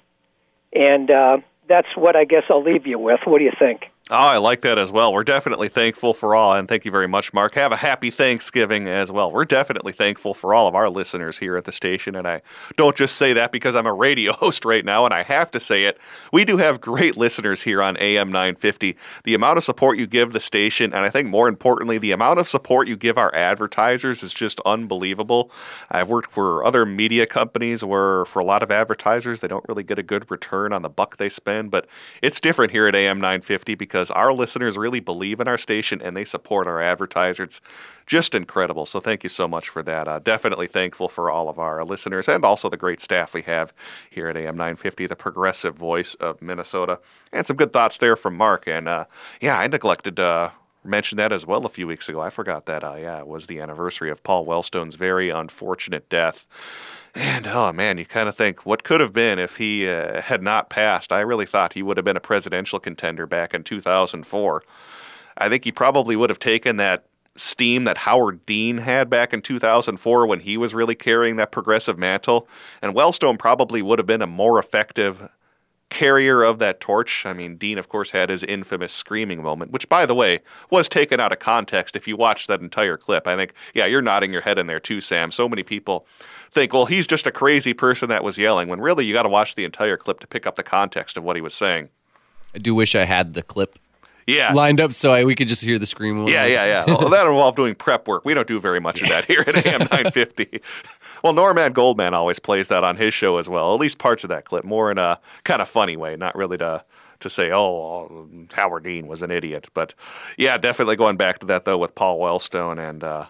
Speaker 21: And that's what I guess I'll leave you with. What do you think?
Speaker 1: Oh, I like that as well. We're definitely thankful for all, and thank you very much, Mark. Have a happy Thanksgiving as well. We're definitely thankful for all of our listeners here at the station, and I don't just say that because I'm a radio host right now, and I have to say it. We do have great listeners here on AM 950. The amount of support you give the station, and I think more importantly, the amount of support you give our advertisers is just unbelievable. I've worked for other media companies where for a lot of advertisers, they don't really get a good return on the buck they spend, but it's different here at AM 950 because our listeners really believe in our station and they support our advertisers. It's just incredible. So thank you so much for that. Definitely thankful for all of our listeners and also the great staff we have here at AM 950, the progressive voice of Minnesota. And some good thoughts there from Mark. And I neglected to mention that as well a few weeks ago. I forgot that, it was the anniversary of Paul Wellstone's very unfortunate death. And, oh, man, you kind of think, what could have been if he had not passed? I really thought he would have been a presidential contender back in 2004. I think he probably would have taken that steam that Howard Dean had back in 2004 when he was really carrying that progressive mantle. And Wellstone probably would have been a more effective carrier of that torch. Dean, of course, had his infamous screaming moment, which, by the way, was taken out of context if you watch that entire clip. I think, you're nodding your head in there too, Sam. So many people think, well, he's just a crazy person that was yelling, when really you got to watch the entire clip to pick up the context of what he was saying.
Speaker 10: I do wish I had the clip
Speaker 1: Yeah.
Speaker 10: lined up so we could just hear the scream.
Speaker 1: Yeah. Well, that involved doing prep work. We don't do very much of that here at AM 950. Well, Norman Goldman always plays that on his show as well, at least parts of that clip, more in a kind of funny way, not really to say, oh, Howard Dean was an idiot. But, yeah, definitely going back to that, though, with Paul Wellstone. And,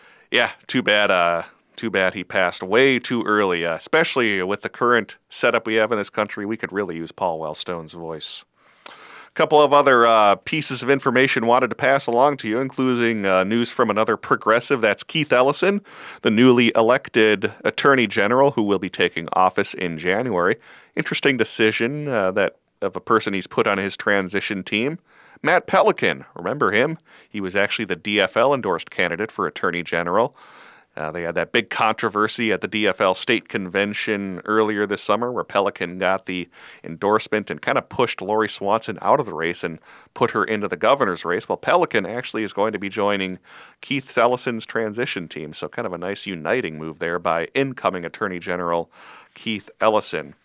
Speaker 1: too bad he passed way too early, especially with the current setup we have in this country. We could really use Paul Wellstone's voice. A couple of other pieces of information wanted to pass along to you, including news from another progressive. That's Keith Ellison, the newly elected Attorney General who will be taking office in January. Interesting decision that of a person he's put on his transition team. Matt Pelican, remember him? He was actually the DFL-endorsed candidate for Attorney General. They had that big controversy at the DFL state convention earlier this summer where Pelican got the endorsement and kind of pushed Lori Swanson out of the race and put her into the governor's race. Well, Pelican actually is going to be joining Keith Ellison's transition team, so kind of a nice uniting move there by incoming Attorney General Keith Ellison.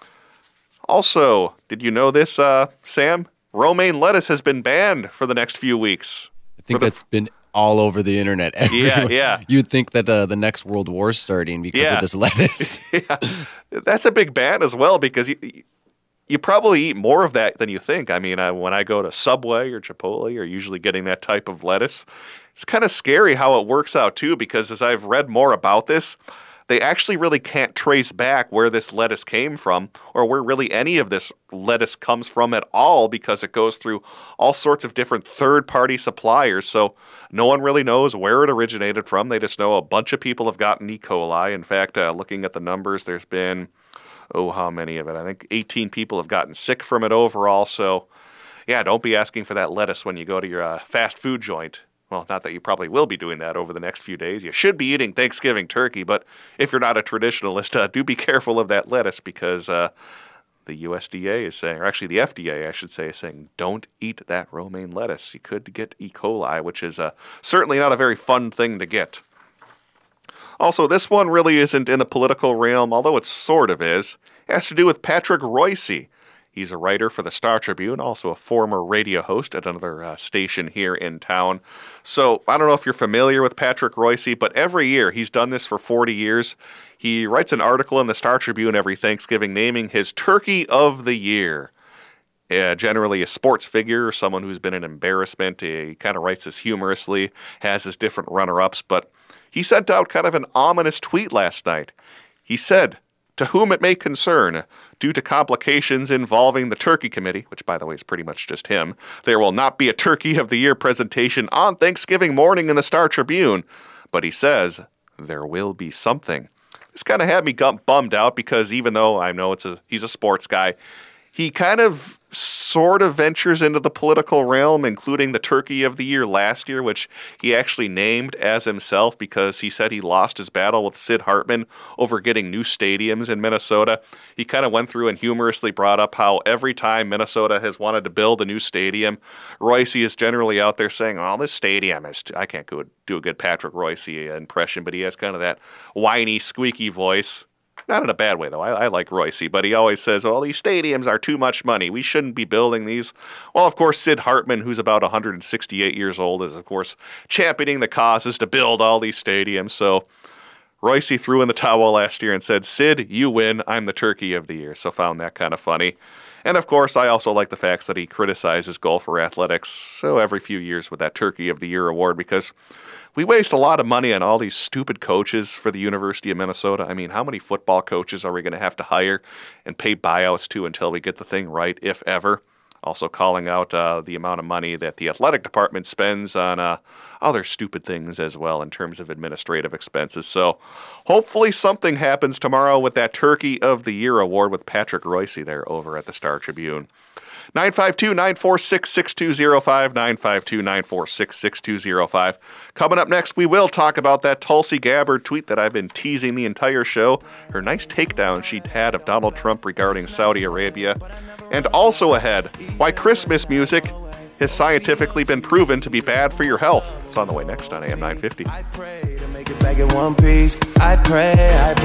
Speaker 1: Also, did you know this, Sam? Romaine lettuce has been banned for the next few weeks.
Speaker 10: I think that's been all over the internet.
Speaker 1: Yeah.
Speaker 10: You'd think that the next World War is starting because of this lettuce.
Speaker 1: Yeah, that's a big ban as well because you probably eat more of that than you think. When I go to Subway or Chipotle, you're usually getting that type of lettuce. It's kind of scary how it works out too because as I've read more about this, they actually really can't trace back where this lettuce came from or where really any of this lettuce comes from at all because it goes through all sorts of different third-party suppliers. So no one really knows where it originated from. They just know a bunch of people have gotten E. coli. In fact, looking at the numbers, there's been, how many of it? I think 18 people have gotten sick from it overall. So, yeah, don't be asking for that lettuce when you go to your fast food joint. Well, not that you probably will be doing that over the next few days. You should be eating Thanksgiving turkey, but if you're not a traditionalist, do be careful of that lettuce because the USDA is saying, or actually the FDA, I should say, is saying, don't eat that romaine lettuce. You could get E. coli, which is certainly not a very fun thing to get. Also, this one really isn't in the political realm, although it sort of is. It has to do with Patrick Royce. He's a writer for the Star Tribune, also a former radio host at another station here in town. So I don't know if you're familiar with Patrick Royce, but every year, he's done this for 40 years, he writes an article in the Star Tribune every Thanksgiving naming his Turkey of the Year. Generally a sports figure, someone who's been an embarrassment. He kind of writes this humorously, has his different runner-ups, but he sent out kind of an ominous tweet last night. He said, "To whom it may concern, due to complications involving the Turkey Committee," which, by the way, is pretty much just him, "there will not be a Turkey of the Year presentation on Thanksgiving morning in the Star Tribune." But he says, there will be something. This kind of had me bummed out because even though I know he's a sports guy, he kind of sort of ventures into the political realm, including the Turkey of the Year last year, which he actually named as himself because he said he lost his battle with Sid Hartman over getting new stadiums in Minnesota. He kind of went through and humorously brought up how every time Minnesota has wanted to build a new stadium, Royce is generally out there saying, "Oh, this stadium is..." I can't do a good Patrick Royce impression, but he has kind of that whiny, squeaky voice. Not in a bad way, though. I like Royce, but he always says, "Oh, these stadiums are too much money. We shouldn't be building these." Well, of course, Sid Hartman, who's about 168 years old, is, of course, championing the causes to build all these stadiums. So Royce threw in the towel last year and said, "Sid, you win. I'm the Turkey of the Year." So found that kind of funny. And, of course, I also like the facts that he criticizes Gopher Athletics so every few years with that Turkey of the Year award because we waste a lot of money on all these stupid coaches for the University of Minnesota. I mean, how many football coaches are we going to have to hire and pay buyouts to until we get the thing right, if ever? Also calling out the amount of money that the athletic department spends on other stupid things as well in terms of administrative expenses. So hopefully something happens tomorrow with that Turkey of the Year award with Patrick Royce there over at the Star Tribune. 952-946-6205, 952-946-6205. Coming up next, we will talk about that Tulsi Gabbard tweet that I've been teasing the entire show, her nice takedown she'd had of Donald Trump regarding Saudi Arabia. And also ahead, why Christmas music has scientifically been proven to be bad for your health. It's on the way next on AM 950.
Speaker 3: I pray to make it back in one piece. I pray.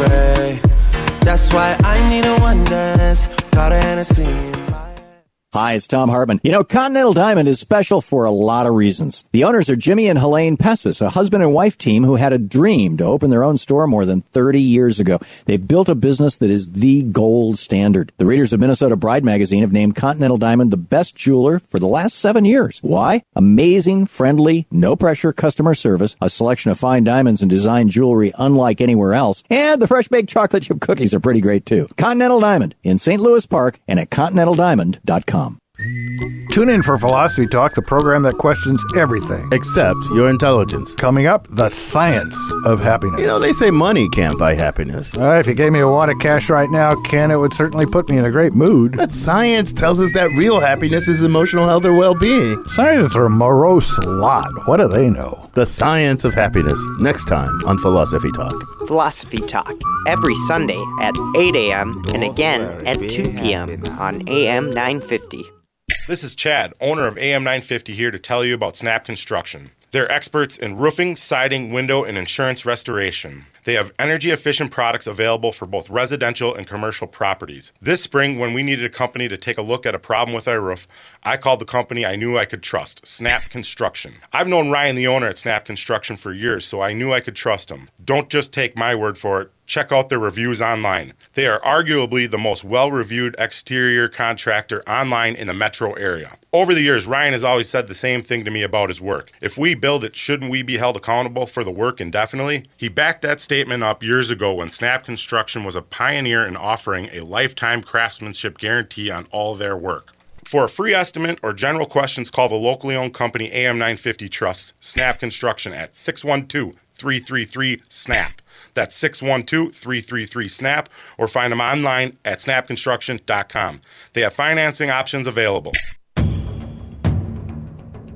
Speaker 3: That's why I need a one dance. Got a Hennessy.
Speaker 2: Hi, it's Tom Hartman. You know, Continental Diamond is special for a lot of reasons. The owners are Jimmy and Helene Pessis, a husband and wife team who had a dream to open their own store more than 30 years ago. They've built a business that is the gold standard. The readers of Minnesota Bride magazine have named Continental Diamond the best jeweler for the last 7 years. Why? Amazing, friendly, no-pressure customer service, a selection of fine diamonds and design jewelry unlike anywhere else, and the fresh-baked chocolate chip cookies are pretty great, too. Continental Diamond in St. Louis Park and at continentaldiamond.com.
Speaker 22: Tune in for Philosophy Talk, the program that questions everything except your intelligence. Coming up, the science of happiness.
Speaker 23: You know, they say money can't buy happiness.
Speaker 22: If you gave me a wad of cash right now, Ken, it would certainly put me in a great mood.
Speaker 23: But science tells us that real happiness is emotional health or well-being.
Speaker 22: Scientists are a morose lot. What do they know?
Speaker 23: The science of happiness, next time on Philosophy Talk.
Speaker 24: Philosophy Talk, every Sunday at 8 a.m. and again at 2 p.m. on AM 950.
Speaker 25: This is Chad, owner of AM 950, here to tell you about Snap Construction. They're experts in roofing, siding, window, and insurance restoration. They have energy-efficient products available for both residential and commercial properties. This spring, when we needed a company to take a look at a problem with our roof, I called the company I knew I could trust, Snap Construction. I've known Ryan, the owner at Snap Construction, for years, so I knew I could trust him. Don't just take my word for it. Check out their reviews online. They are arguably the most well-reviewed exterior contractor online in the metro area. Over the years, Ryan has always said the same thing to me about his work. If we build it, shouldn't we be held accountable for the work indefinitely? He backed that statement up years ago when Snap Construction was a pioneer in offering a lifetime craftsmanship guarantee on all their work. For a free estimate or general questions, call the locally owned company AM 950 Trust, Snap Construction at 612-333-SNAP. That's 612-333-SNAP, or find them online at snapconstruction.com. They have financing options available.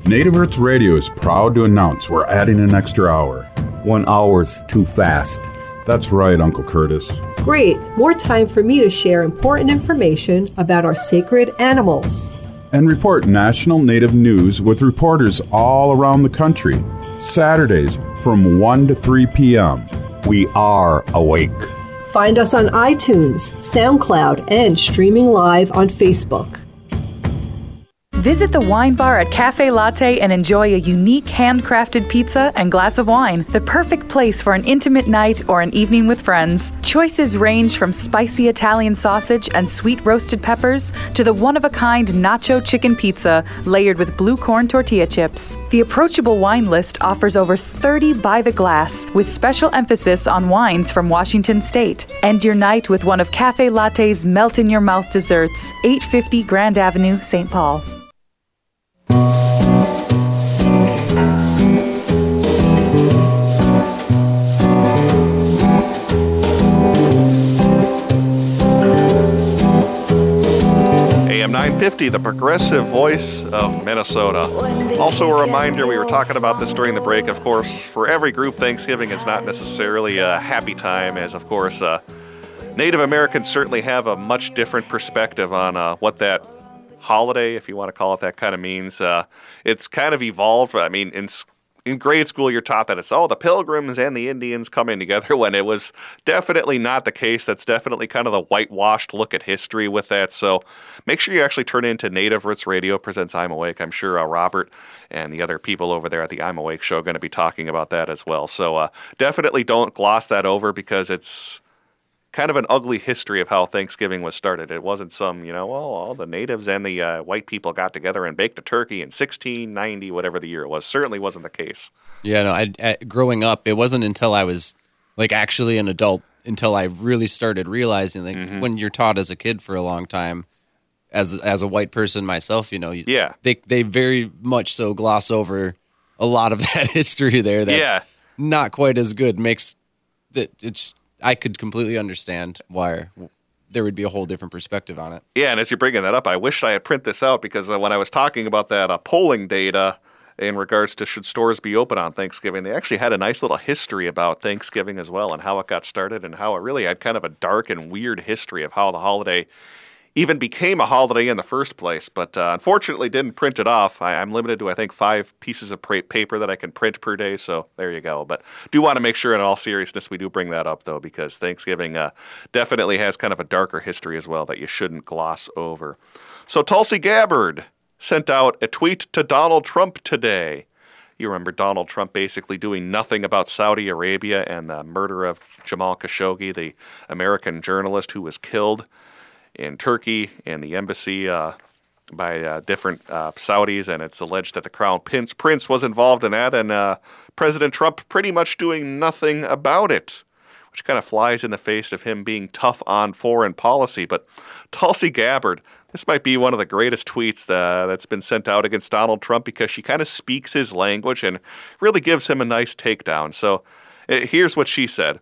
Speaker 4: Native Roots Radio is proud to announce we're adding an extra hour.
Speaker 5: 1 hour's too fast.
Speaker 4: That's right, Uncle Curtis.
Speaker 6: Great. More time for me to share important information about our sacred animals.
Speaker 4: And report national Native news with reporters all around the country. Saturdays from 1 to 3 p.m.
Speaker 5: We are awake.
Speaker 6: Find us on iTunes, SoundCloud, and streaming live on Facebook.
Speaker 15: Visit the wine bar at Cafe Latte and enjoy a unique handcrafted pizza and glass of wine. The perfect place for an intimate night or an evening with friends. Choices range from spicy Italian sausage and sweet roasted peppers to the one-of-a-kind nacho chicken pizza layered with blue corn tortilla chips. The approachable wine list offers over 30 by the glass with special emphasis on wines from Washington State. End your night with one of Cafe Latte's melt-in-your-mouth desserts. 850 Grand Avenue, St. Paul.
Speaker 1: AM 950, the progressive voice of Minnesota. Also a reminder, we were talking about this during the break, of course, for every group, Thanksgiving is not necessarily a happy time, as of course Native Americans certainly have a much different perspective on what that holiday, if you want to call it that, kind of means. It's kind of evolved. I mean, in grade school, you're taught that it's, the Pilgrims and the Indians coming together, when it was definitely not the case. That's definitely kind of the whitewashed look at history with that. So make sure you actually turn into Native Roots Radio presents I'm Awake. I'm sure Robert and the other people over there at the I'm Awake show are going to be talking about that as well. So definitely don't gloss that over, because it's kind of an ugly history of how Thanksgiving was started. It wasn't some, all the natives and the white people got together and baked a turkey in 1690, whatever the year it was. Certainly wasn't the case.
Speaker 10: Yeah, no, growing up, it wasn't until I was actually an adult until I really started realizing when you're taught as a kid for a long time, as a white person myself, they very much so gloss over a lot of that history there. That's not quite as good. Makes that it's. I could completely understand why there would be a whole different perspective on it.
Speaker 1: Yeah, and as you're bringing that up, I wish I had print this out, because when I was talking about that polling data in regards to should stores be open on Thanksgiving, they actually had a nice little history about Thanksgiving as well, and how it got started, and how it really had kind of a dark and weird history of how the holiday even became a holiday in the first place. But unfortunately didn't print it off. I'm limited to, I think, 5 pieces of paper that I can print per day, so there you go. But do want to make sure, in all seriousness, we do bring that up, though, because Thanksgiving definitely has kind of a darker history as well that you shouldn't gloss over. So Tulsi Gabbard sent out a tweet to Donald Trump today. You remember Donald Trump basically doing nothing about Saudi Arabia and the murder of Jamal Khashoggi, the American journalist who was killed in Turkey in the embassy by different Saudis, and it's alleged that the Crown Prince was involved in that, and President Trump pretty much doing nothing about it, which kind of flies in the face of him being tough on foreign policy. But Tulsi Gabbard, this might be one of the greatest tweets that's been sent out against Donald Trump, because she kind of speaks his language and really gives him a nice takedown. So here's what she said.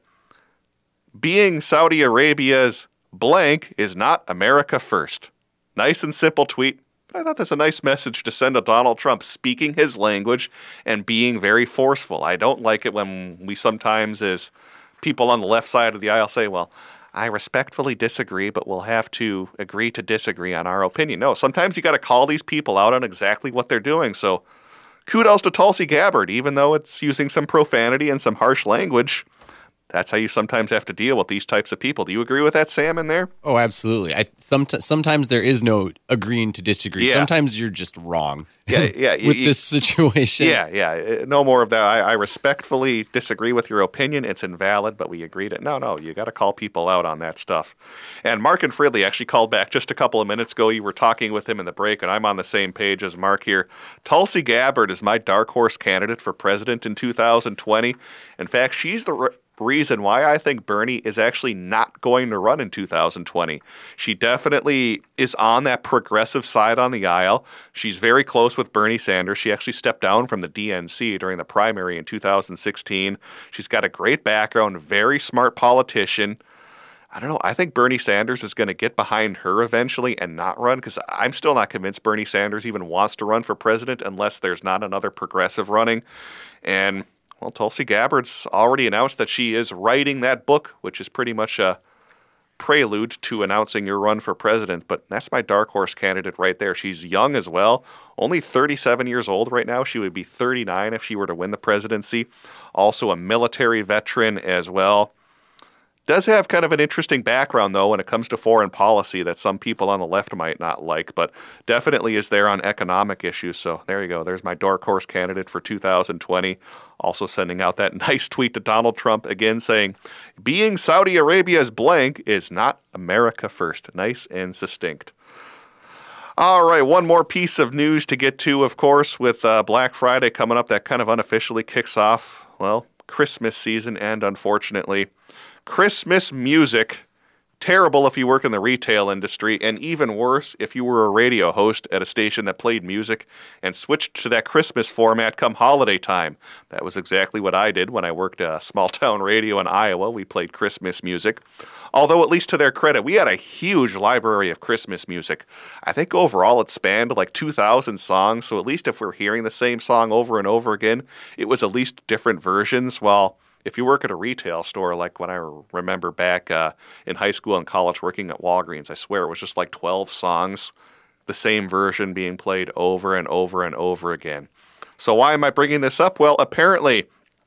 Speaker 1: Being Saudi Arabia's blank is not America first. Nice and simple tweet, but I thought that's a nice message to send to Donald Trump, speaking his language and being very forceful. I don't like it when we sometimes, as people on the left side of the aisle, say, well, I respectfully disagree, but we'll have to agree to disagree on our opinion. No, sometimes you got to call these people out on exactly what they're doing. So kudos to Tulsi Gabbard, even though it's using some profanity and some harsh language. That's how you sometimes have to deal with these types of people. Do you agree with that, Sam, in there?
Speaker 10: Oh, absolutely. Sometimes there is no agreeing to disagree. Yeah. Sometimes you're just wrong with this situation.
Speaker 1: Yeah. No more of that. I respectfully disagree with your opinion. It's invalid, but we agreed it. No, you got to call people out on that stuff. And Mark and Fridley actually called back just a couple of minutes ago. You were talking with him in the break, and I'm on the same page as Mark here. Tulsi Gabbard is my dark horse candidate for president in 2020. In fact, she's the reason why I think Bernie is actually not going to run in 2020. She definitely is on that progressive side on the aisle. She's very close with Bernie Sanders. She actually stepped down from the DNC during the primary in 2016. She's got a great background, very smart politician. I don't know. I think Bernie Sanders is going to get behind her eventually and not run, because I'm still not convinced Bernie Sanders even wants to run for president unless there's not another progressive running. And, well, Tulsi Gabbard's already announced that she is writing that book, which is pretty much a prelude to announcing your run for president. But that's my dark horse candidate right there. She's young as well, only 37 years old right now. She would be 39 if she were to win the presidency. Also a military veteran as well. Does have kind of an interesting background, though, when it comes to foreign policy that some people on the left might not like, but definitely is there on economic issues. So there you go. There's my dark horse candidate for 2020. Also sending out that nice tweet to Donald Trump again saying, being Saudi Arabia's blank is not America first. Nice and succinct. All right, one more piece of news to get to, of course, with Black Friday coming up. That kind of unofficially kicks off, well, Christmas season, and unfortunately, Christmas music, terrible if you work in the retail industry, and even worse if you were a radio host at a station that played music and switched to that Christmas format come holiday time. That was exactly what I did when I worked at a small-town radio in Iowa. We played Christmas music. Although, at least to their credit, we had a huge library of Christmas music. I think overall it spanned like 2,000 songs, so at least if we're hearing the same song over and over again, it was at least different versions, while if you work at a retail store, like when I remember back in high school and college working at Walgreens, I swear it was just like 12 songs, the same version being played over and over and over again. So why am I bringing this up? Well, apparently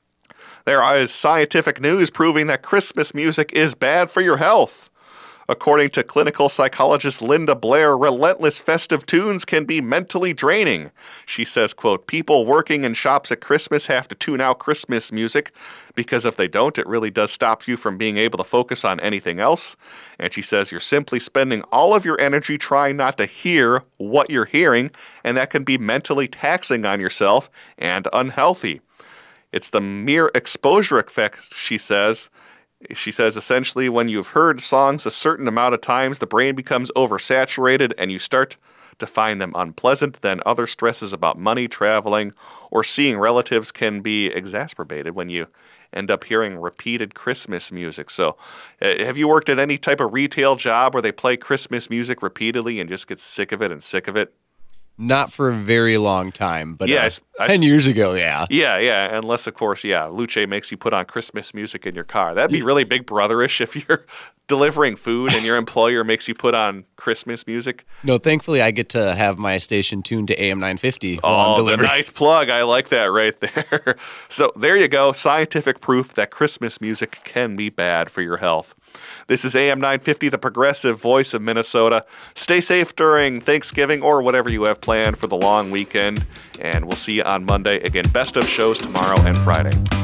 Speaker 1: there is scientific news proving that Christmas music is bad for your health. According to clinical psychologist Linda Blair, relentless festive tunes can be mentally draining. She says, quote, people working in shops at Christmas have to tune out Christmas music because if they don't, it really does stop you from being able to focus on anything else. And she says you're simply spending all of your energy trying not to hear what you're hearing, and that can be mentally taxing on yourself and unhealthy. It's the mere exposure effect, she says. She says, essentially, when you've heard songs a certain amount of times, the brain becomes oversaturated and you start to find them unpleasant. Then other stresses about money, traveling, or seeing relatives can be exacerbated when you end up hearing repeated Christmas music. So have you worked at any type of retail job where they play Christmas music repeatedly and just get sick of it and sick of it?
Speaker 10: Not for a very long time, but
Speaker 1: yeah,
Speaker 10: 10 years ago, yeah.
Speaker 1: Yeah, unless, of course, Luce makes you put on Christmas music in your car. That'd be really Big Brother-ish if you're delivering food and your employer makes you put on Christmas music.
Speaker 10: No, thankfully, I get to have my station tuned to AM 950 while I'm
Speaker 1: Oh, the
Speaker 10: delivering.
Speaker 1: nice plug. I like that right there. So there you go. Scientific proof that Christmas music can be bad for your health. This is AM 950, the progressive voice of Minnesota. Stay safe during Thanksgiving or whatever you have planned for the long weekend, and we'll see you on Monday. Again, best of shows tomorrow and Friday.